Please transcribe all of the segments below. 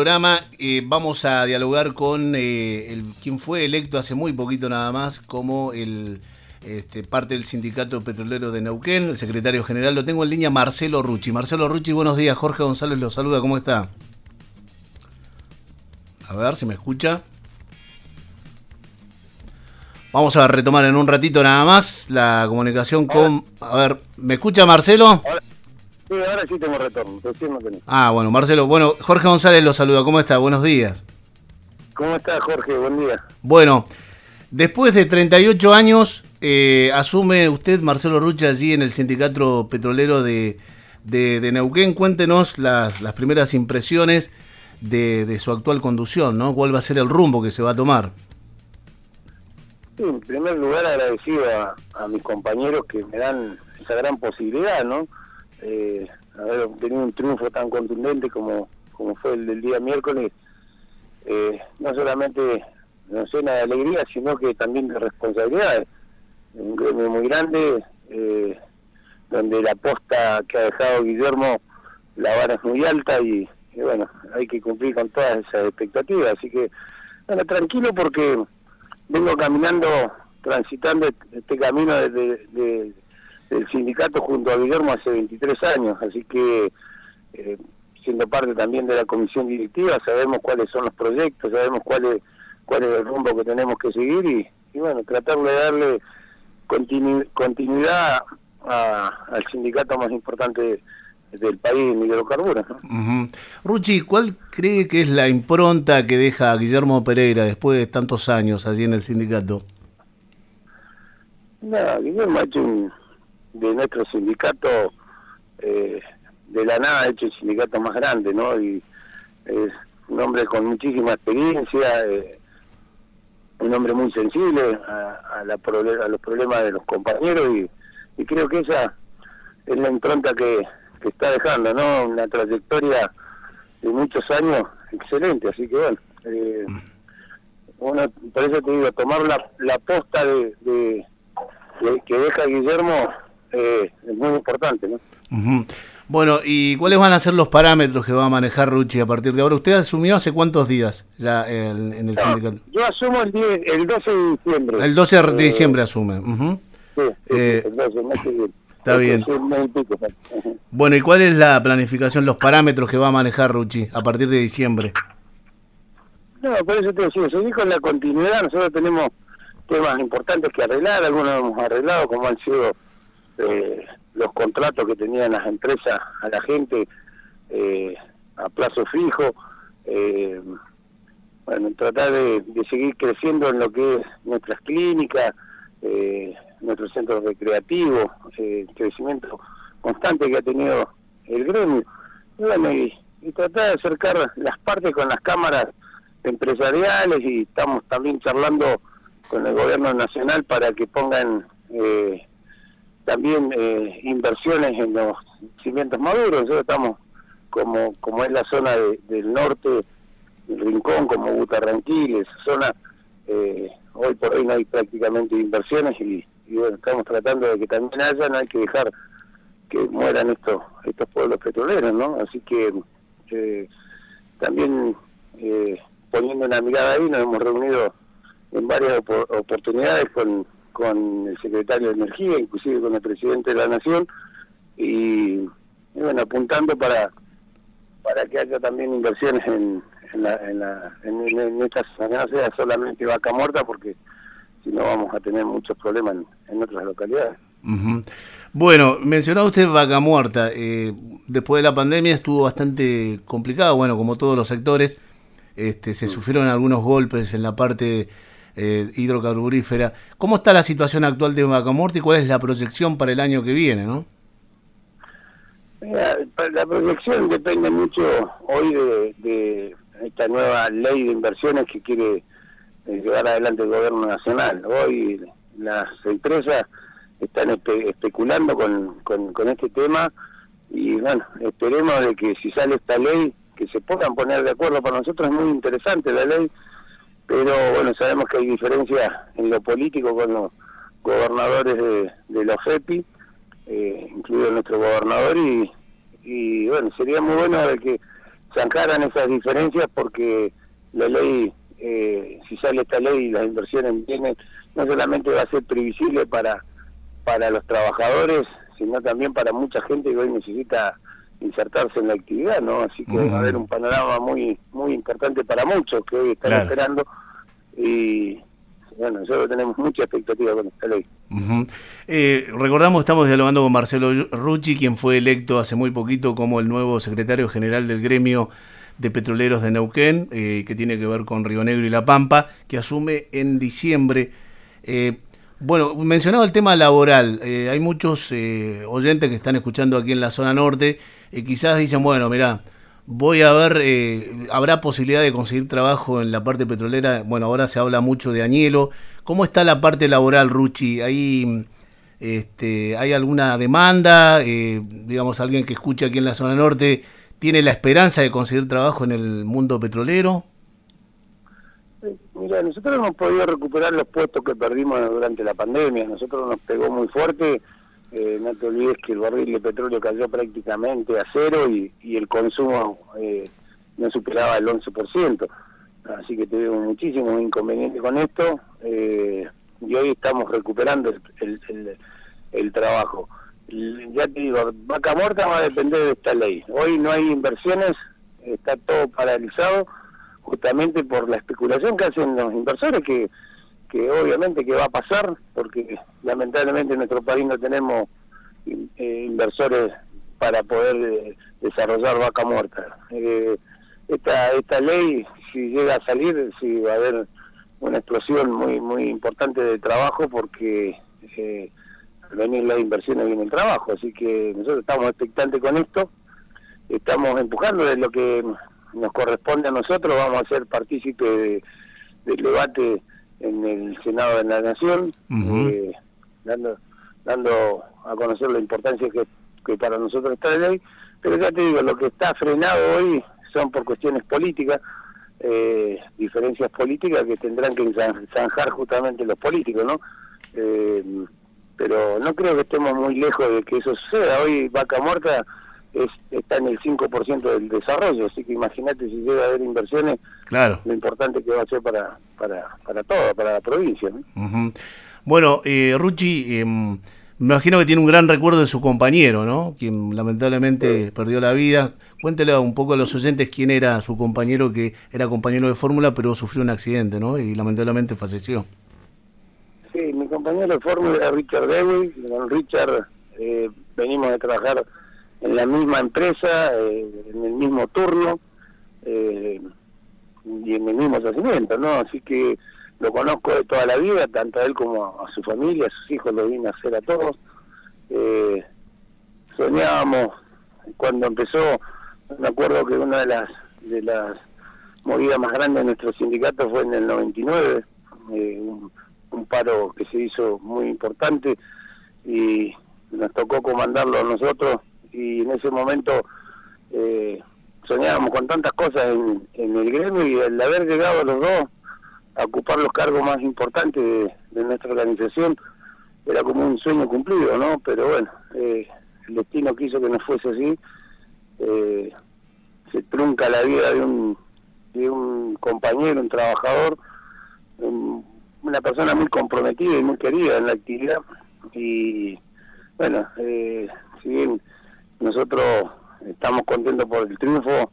programa. Vamos a dialogar con quien fue electo hace muy poquito nada más como parte del Sindicato Petrolero de Neuquén, el secretario general. Lo tengo en línea, Marcelo Rucci. Marcelo Rucci, buenos días. Jorge González lo saluda. ¿Cómo está? A ver si me escucha. Vamos a retomar en un ratito nada más la comunicación con... A ver, ¿me escucha Marcelo? Sí, ahora sí tengo retorno, recién no tenía. Bueno, Marcelo. Bueno, Jorge González lo saluda. ¿Cómo está? Buenos días. ¿Cómo está, Jorge? Buen día. Bueno, después de 38 años, asume usted, Marcelo Rucci, allí en el Sindicato Petrolero de Neuquén. Cuéntenos las primeras impresiones de su actual conducción, ¿no? ¿Cuál va a ser el rumbo que se va a tomar? Sí, en primer lugar agradecido a mis compañeros que me dan esa gran posibilidad, ¿no? Haber obtenido un triunfo tan contundente como fue el del día miércoles, no solamente nos llena de alegría, sino que también de responsabilidades. Un gremio muy grande, donde la posta que ha dejado Guillermo, la vara es muy alta y bueno, hay que cumplir con todas esas expectativas. Así que, bueno, tranquilo porque vengo caminando, transitando este camino del sindicato junto a Guillermo hace 23 años, así que siendo parte también de la comisión directiva, sabemos cuáles son los proyectos, sabemos cuál es el rumbo que tenemos que seguir y bueno, tratar de darle continuidad al sindicato más importante del país en hidrocarburos, ¿no? Uh-huh. Rucci, ¿cuál cree que es la impronta que deja Guillermo Pereira después de tantos años allí en el sindicato? No, Guillermo ha hecho de nuestro sindicato, de la nada ha hecho el sindicato más grande, ¿no? Y es un hombre con muchísima experiencia, un hombre muy sensible a los problemas de los compañeros y creo que esa es la impronta que está dejando, ¿no? Una trayectoria de muchos años excelente, así que bueno, por eso te digo, tomar la posta de que deja Guillermo es muy importante, ¿no? Uh-huh. Bueno, ¿y cuáles van a ser los parámetros que va a manejar Rucci a partir de ahora? ¿Usted asumió hace cuántos días ya en el sindicato? Yo asumo el 12 de diciembre. El 12 de diciembre asume. Uh-huh. Sí, el 12, no sé bien. Está bien. Bueno, ¿y cuál es la planificación, los parámetros que va a manejar Rucci a partir de diciembre? No, por eso te decía, seguir con la continuidad. Nosotros tenemos temas importantes que arreglar, algunos hemos arreglado, como han sido los contratos que tenían las empresas a la gente a plazo fijo. Bueno, tratar de seguir creciendo en lo que es nuestras clínicas, nuestros centros recreativos, crecimiento constante que ha tenido el gremio. Y bueno, y tratar de acercar las partes con las cámaras empresariales y estamos también charlando con el gobierno nacional para que pongan también inversiones en los cimientos maduros. Nosotros estamos como es la zona del norte, el Rincón, como Butarranquil, esa zona, hoy por hoy no hay prácticamente inversiones y bueno, estamos tratando de que también haya, no hay que dejar que mueran estos pueblos petroleros, ¿no? Así que también poniendo una mirada ahí, nos hemos reunido en varias oportunidades con el secretario de Energía, inclusive con el presidente de la Nación, y bueno, apuntando para que haya también inversiones en estas, que no sea solamente Vaca Muerta, porque si no vamos a tener muchos problemas en otras localidades. Uh-huh. Bueno, mencionaba usted Vaca Muerta, después de la pandemia estuvo bastante complicado, bueno, como todos los sectores, se sufrieron algunos golpes en la parte hidrocarburífera. ¿Cómo está la situación actual de Vaca Muerta y cuál es la proyección para el año que viene, no? La proyección depende mucho hoy de esta nueva ley de inversiones que quiere llevar adelante el gobierno nacional. Hoy las empresas están especulando con este tema y bueno, esperemos de que si sale esta ley, que se puedan poner de acuerdo. Para nosotros es muy interesante la ley, pero bueno, sabemos que hay diferencias en lo político con los gobernadores de la OFEPI, incluido nuestro gobernador, y bueno, sería muy bueno de que zanjaran esas diferencias, porque la ley, si sale esta ley y las inversiones vienen, no solamente va a ser previsible para los trabajadores, sino también para mucha gente que hoy necesita insertarse en la actividad, ¿no? Así que va a haber un panorama muy muy importante para muchos que hoy están esperando, y bueno, nosotros tenemos mucha expectativa con esta ley. Recordamos, estamos dialogando con Marcelo Rucci, quien fue electo hace muy poquito como el nuevo secretario general del gremio de petroleros de Neuquén, que tiene que ver con Río Negro y La Pampa, que asume en diciembre. Bueno, mencionaba el tema laboral. Hay muchos oyentes que están escuchando aquí en la zona norte, quizás dicen, bueno, mirá, voy a ver, ¿habrá posibilidad de conseguir trabajo en la parte petrolera? Bueno, ahora se habla mucho de Añelo. ¿Cómo está la parte laboral, Rucci? ¿Hay alguna demanda? Digamos, alguien que escucha aquí en la zona norte, ¿tiene la esperanza de conseguir trabajo en el mundo petrolero? Mira, nosotros hemos podido recuperar los puestos que perdimos durante la pandemia. Nosotros nos pegó muy fuerte. No te olvides que el barril de petróleo cayó prácticamente a cero, y el consumo no superaba el 11%. Así que tuvimos muchísimos inconvenientes con esto, y hoy estamos recuperando el trabajo. Ya te digo, Vaca Muerta va a depender de esta ley. Hoy no hay inversiones, está todo paralizado, justamente por la especulación que hacen los inversores, que obviamente que va a pasar, porque lamentablemente en nuestro país no tenemos inversores para poder desarrollar Vaca Muerta. Esta ley, si llega a salir, sí va a haber una explosión muy muy importante de trabajo, porque al venir las inversiones viene el trabajo. Así que nosotros estamos expectantes con esto, estamos empujando de lo que nos corresponde a nosotros. Vamos a ser partícipes del debate en el Senado de la Nación, dando a conocer la importancia que para nosotros está la ley. Pero ya te digo, lo que está frenado hoy son por cuestiones políticas, diferencias políticas que tendrán que zanjar justamente los políticos, ¿no? Pero no creo que estemos muy lejos de que eso suceda. Hoy Vaca Muerta está en el 5% del desarrollo, así que imagínate si llega a haber inversiones, claro, lo importante que va a ser para todo, para la provincia, ¿no? Bueno, Rucci, me imagino que tiene un gran recuerdo de su compañero, ¿no? Quien lamentablemente perdió la vida. Cuéntele un poco a los oyentes quién era su compañero, que era compañero de fórmula, pero sufrió un accidente, ¿no? Y lamentablemente falleció. Sí, mi compañero de fórmula era Richard Dewey. Con Richard venimos a trabajar en la misma empresa, en el mismo turno, y en el mismo yacimiento, ¿no? Así que lo conozco de toda la vida, tanto a él como a su familia, a sus hijos, lo vine a hacer a todos. Soñábamos, cuando empezó, me acuerdo que una de las movidas más grandes de nuestro sindicato fue en el 99, un paro que se hizo muy importante, y nos tocó comandarlo a nosotros, y en ese momento soñábamos con tantas cosas en el gremio, y al haber llegado los dos a ocupar los cargos más importantes de nuestra organización, era como un sueño cumplido, ¿no? Pero bueno, el destino quiso que no fuese así. Se trunca la vida de un compañero, un trabajador, una persona muy comprometida y muy querida en la actividad. Y bueno, si bien nosotros estamos contentos por el triunfo,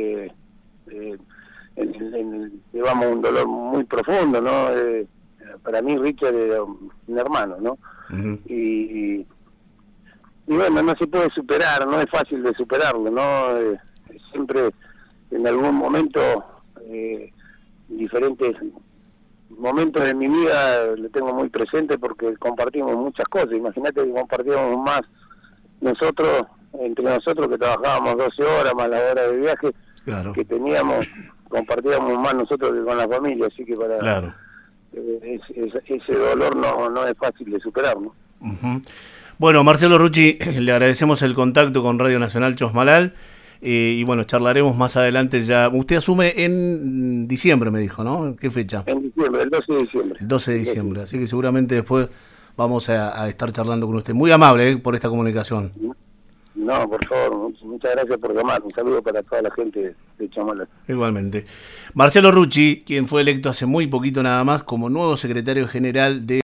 llevamos un dolor muy profundo, ¿no? Para mí Richard era un hermano, ¿no? Y bueno, no se puede superar, no es fácil de superarlo, ¿no? Siempre en algún momento, diferentes momentos de mi vida lo tengo muy presente, porque compartimos muchas cosas. Imagínate que compartíamos más entre nosotros, que trabajábamos 12 horas más la hora de viaje, claro, que teníamos, compartíamos más nosotros que con la familia, así que claro, ese dolor no es fácil de superar, ¿no? Bueno, Marcelo Rucci, le agradecemos el contacto con Radio Nacional Chosmalal, y bueno, charlaremos más adelante ya. Usted asume en diciembre, me dijo, ¿no? ¿Qué fecha? En diciembre, el 12 de diciembre. El 12 de diciembre, así que seguramente después vamos a estar charlando con usted. Muy amable por esta comunicación. No, por favor, muchas gracias por llamar. Un saludo para toda la gente de Chamala. Igualmente. Marcelo Rucci, quien fue electo hace muy poquito nada más como nuevo secretario general de